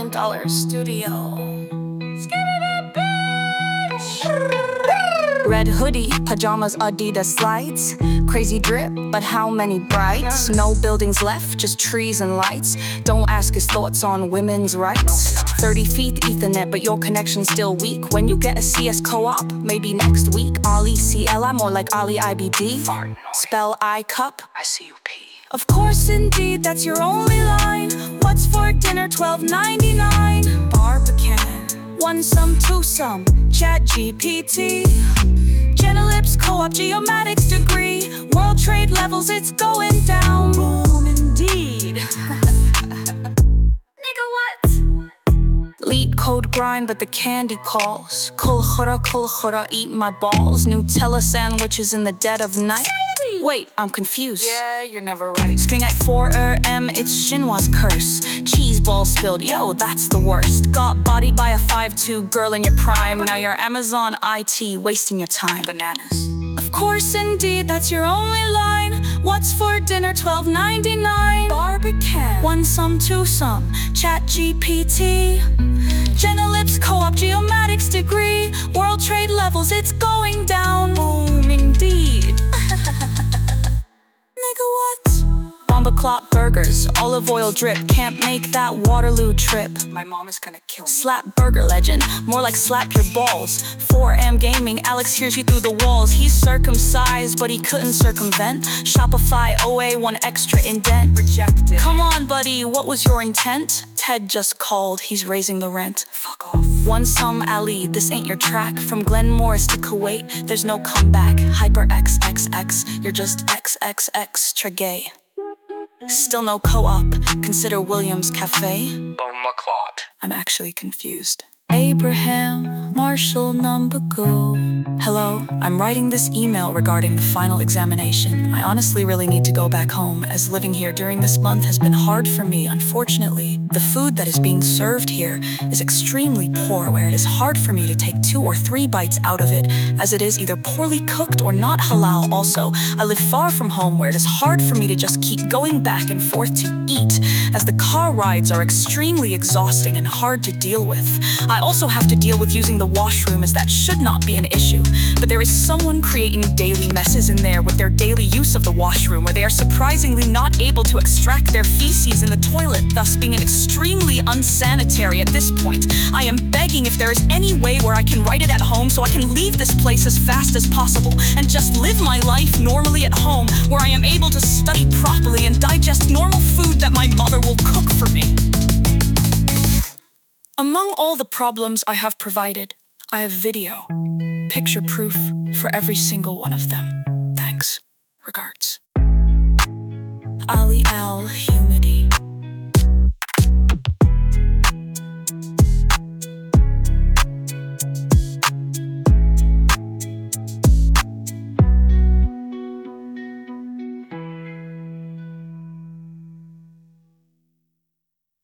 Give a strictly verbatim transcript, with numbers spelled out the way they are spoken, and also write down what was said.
million dollar studio. Red hoodie, pajamas, Adidas slides. Crazy drip, but how many brides? No buildings left, just trees and lights. Don't ask his thoughts on women's rights. thirty feet Ethernet, but your connection's still weak. When you get a C S co-op, maybe next week. Ali C L I, more like Ali I B D. Spell I cup, I C U P. Of course, indeed, that's your only line. What's for dinner, twelve ninety-nine? Barbican. One sum, two sum, Chat G P T. Genelips, co-op, geomatics degree. World trade levels, it's going down. Boom, indeed. Nigga, what? Lead code grind, but the candy calls. Kul khura, kul khura, eat my balls. Nutella sandwiches in the dead of night. Wait, I'm confused. Yeah, you're never right. String at four R M, it's Shinwa's curse. Cheese ball spilled, yo, that's the worst. Got bodied by a five two girl in your prime. Now you're Amazon I T, wasting your time. Bananas. Of course, indeed, that's your only line. What's for dinner, twelve ninety-nine? Barbican. One sum, two sum, Chat G P T. Genelips, co-op, geomatics degree. World trade levels, it's going down. Boom, indeed. Nigga, what? Bomba clot burgers, olive oil drip. Can't make that Waterloo trip. My mom is gonna kill me. Slap burger legend, more like slap your balls. four M gaming, Alex hears you through the walls. He's circumcised, but he couldn't circumvent. Shopify O A, one extra indent. Rejected. Come on, buddy, what was your intent? Ted just called, he's raising the rent. Fuck off. One sum, Ali, this ain't your track. From Glen Morris to Kuwait, there's no comeback. Hyper X X X, you're just X X X Tregay. Still no co-op, consider Williams Cafe. Bomba clot. I'm actually confused. Abraham, Marshall number go. Hello, I'm writing this email regarding the final examination. I honestly really need to go back home, as living here during this month has been hard for me. Unfortunately, the food that is being served here is extremely poor, where it is hard for me to take two or three bites out of it, as it is either poorly cooked or not halal. Also, I live far from home, where it is hard for me to just keep going back and forth to eat, as the car rides are extremely exhausting and hard to deal with. I also have to deal with using the washroom, as that should not be an issue. But there is someone creating daily messes in there with their daily use of the washroom, where they are surprisingly not able to extract their feces in the toilet, thus being extremely unsanitary at this point. I am begging if there is any way where I can write it at home so I can leave this place as fast as possible and just live my life normally at home, where I am able to study properly and digest normal food that my mother will cook for me. Among all the problems I have provided, I have video, picture proof for every single one of them. Thanks. Regards. Ali Al, human.